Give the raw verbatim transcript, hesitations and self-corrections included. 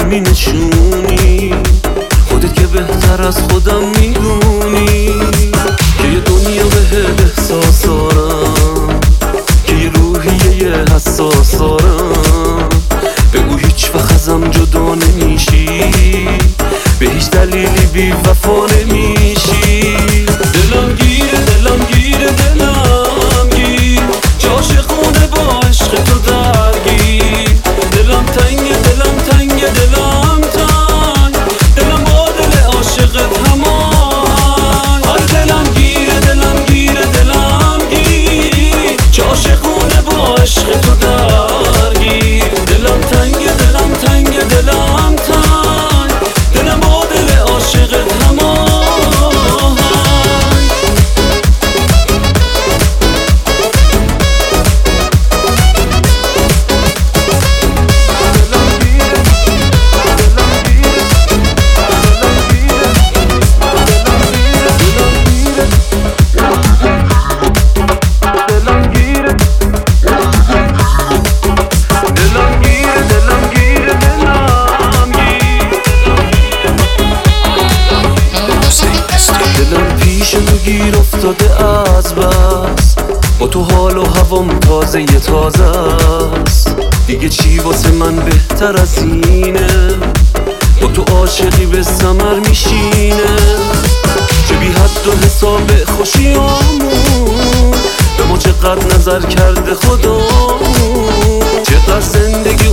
می نشونی، خودت که بهتر از خودم میدونی که یه دنیا به احساس دارم، که یه روحیه حساس دارم. بگو هیچ وقت ازم جدا نمیشی، به هیچ دلیلی بی وفا نمیشی. دلم گیره دلم گیره دلم گیر، عاشقونه با عشق تو درگیر. دلم تنگ دلم تنگ دلم تنگ، دلم با دل عاشقت همان. آی دلم گیره دلم گیره دلم گیر، عاشقونه با عشق تو درگیر. دلم تنگ دلم تنگ دلم تنگ، دلم با دل عاشقت همان. گیر افتاده از بس، با تو حال و هوام تازه یه تازه است. دیگه چی واسه من بهتر از اینه، با تو عاشقی به ثمر میشینه. چه بی حد و حساب خوشیامون، به ما چقدر نظر کرده خدامون. چقدر زندگی